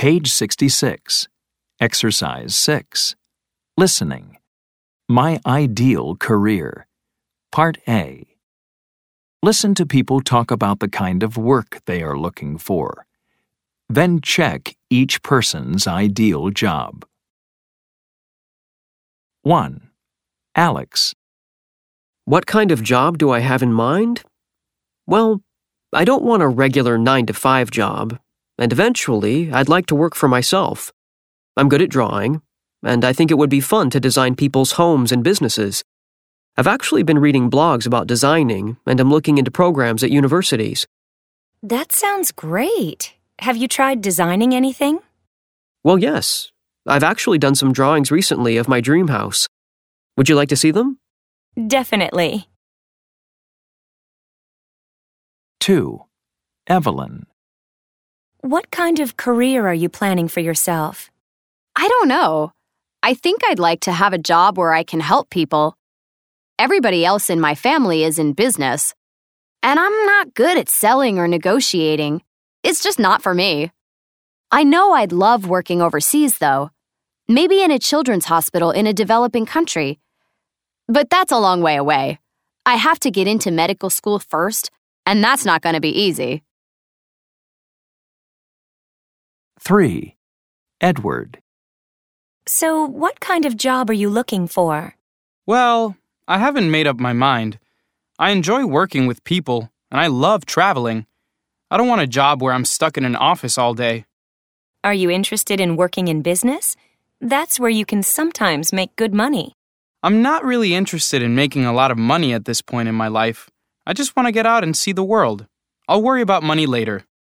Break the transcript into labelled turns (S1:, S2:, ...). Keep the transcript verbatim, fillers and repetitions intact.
S1: Page sixty-six. Exercise six. Listening. My ideal career. Part A. Listen to people talk about the kind of work they are looking for. Then check each person's ideal job. one. Alex.
S2: What kind of job do I have in mind? Well, I don't want a regular nine to five job, and eventually I'd like to work for myself. I'm good at drawing, and I think it would be fun to design people's homes and businesses. I've actually been reading blogs about designing, and I'm looking into programs at universities.
S3: That sounds great. Have you tried designing anything?
S2: Well, yes. I've actually done some drawings recently of my dream house. Would you like to see them?
S3: Definitely.
S1: two. Evelyn.
S3: What kind of career are you planning for yourself?
S4: I don't know. I think I'd like to have a job where I can help people. Everybody else in my family is in business, and I'm not good at selling or negotiating. It's just not for me. I know I'd love working overseas, though. Maybe in a children's hospital in a developing country. But that's a long way away. I have to get into medical school first, and that's not going to be easy.
S1: three. Edward.
S3: So, what kind of job are you looking for?
S5: Well, I haven't made up my mind. I enjoy working with people, and I love traveling. I don't want a job where I'm stuck in an office all day.
S3: Are you interested in working in business? That's where you can sometimes make good money.
S5: I'm not really interested in making a lot of money at this point in my life. I just want to get out and see the world. I'll worry about money later.